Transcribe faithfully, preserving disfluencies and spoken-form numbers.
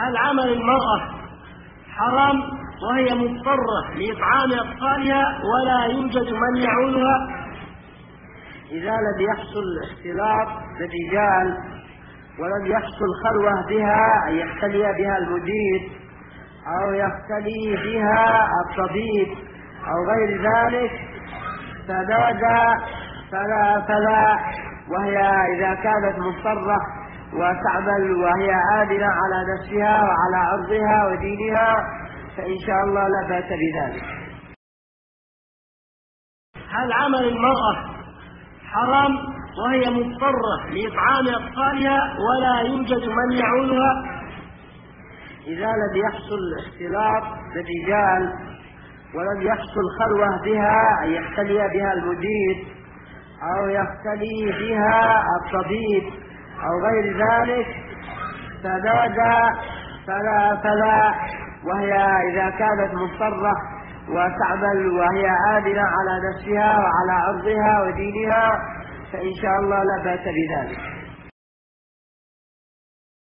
هل عمل المرأة حرام وهي مضطرة لإطعام أطفالها ولا يوجد من يعولها؟ إذا لم يحصل اختلاط بالرجال ولم يحصل خلوة بها أن يختلي بها المدير أو يختلي بها الطبيب أو غير ذلك فماذا فلا فلا وهي إذا كانت مضطرة وتعمل وهي آمنة على نفسها وعلى عرضها ودينها فإن شاء الله لا بأس بذلك. هل عمل المرأة حرام وهي مضطرة لإطعام أطفالها ولا يوجد من يعولها؟ إذا لم يحصل اختلاط بالرجال ولم يحصل خلوة بها أن يختلي بها المدير أو يختلي بها الطبيب أو غير ذلك فماذا فلا فلا وهي إذا كانت مضطرة وتعمل وهي آمنة على نفسها وعلى عرضها ودينها فإن شاء الله لا بأس بذلك.